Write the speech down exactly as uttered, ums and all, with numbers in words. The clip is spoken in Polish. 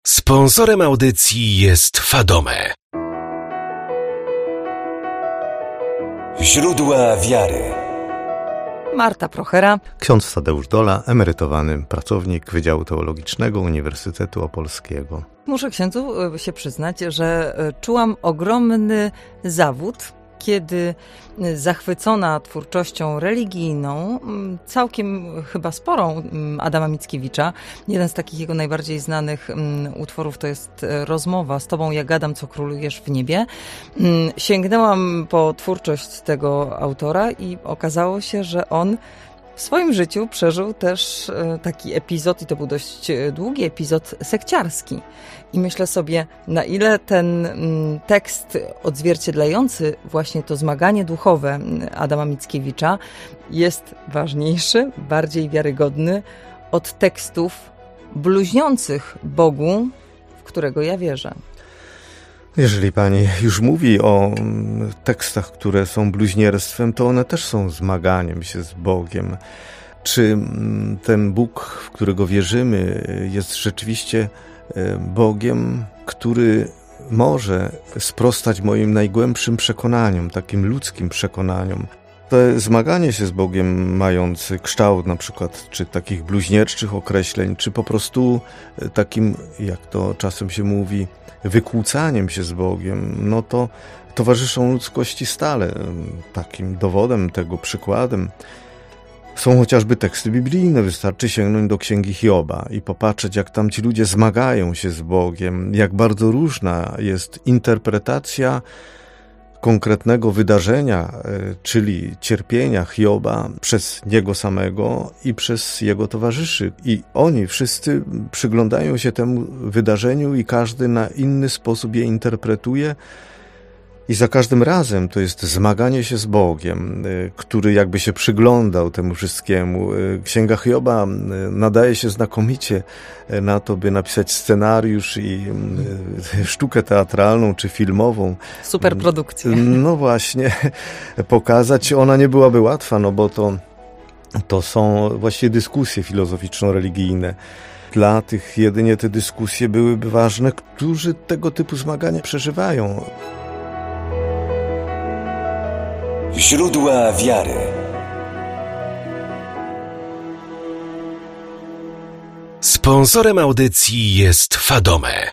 Sponsorem audycji jest Fadome. Źródła wiary. Marta Prochera. Ksiądz Tadeusz Dola, emerytowany pracownik Wydziału Teologicznego Uniwersytetu Opolskiego. Muszę księdzu się przyznać, że czułam ogromny zawód, kiedy zachwycona twórczością religijną, całkiem chyba sporą, Adama Mickiewicza, jeden z takich jego najbardziej znanych utworów to jest Rozmowa z Tobą, ja gadam, co królujesz w niebie. Sięgnęłam po twórczość tego autora i okazało się, że on w swoim życiu przeżył też taki epizod, i to był dość długi epizod sekciarski. I myślę sobie, na ile ten tekst odzwierciedlający właśnie to zmaganie duchowe Adama Mickiewicza jest ważniejszy, bardziej wiarygodny od tekstów bluźniących Bogu, w którego ja wierzę. Jeżeli pani już mówi o tekstach, które są bluźnierstwem, to one też są zmaganiem się z Bogiem. Czy ten Bóg, w którego wierzymy, jest rzeczywiście Bogiem, który może sprostać moim najgłębszym przekonaniom, takim ludzkim przekonaniom? To zmaganie się z Bogiem mający kształt na przykład czy takich bluźnierczych określeń, czy po prostu takim, jak to czasem się mówi, wykłócaniem się z Bogiem, no to towarzyszą ludzkości stale. Takim dowodem tego, przykładem są chociażby teksty biblijne. Wystarczy sięgnąć do Księgi Hioba i popatrzeć, jak tam ci ludzie zmagają się z Bogiem, jak bardzo różna jest interpretacja konkretnego wydarzenia, czyli cierpienia Hioba przez niego samego i przez jego towarzyszy. I oni wszyscy przyglądają się temu wydarzeniu i każdy na inny sposób je interpretuje. I za każdym razem to jest zmaganie się z Bogiem, który jakby się przyglądał temu wszystkiemu. Księga Hioba nadaje się znakomicie na to, by napisać scenariusz i sztukę teatralną czy filmową. Superprodukcję. No właśnie, pokazać. Ona nie byłaby łatwa, no bo to, to są właściwie dyskusje filozoficzno-religijne. Dla tych jedynie te dyskusje byłyby ważne, którzy tego typu zmagania przeżywają. Źródła wiary. Sponsorem audycji jest Fadome.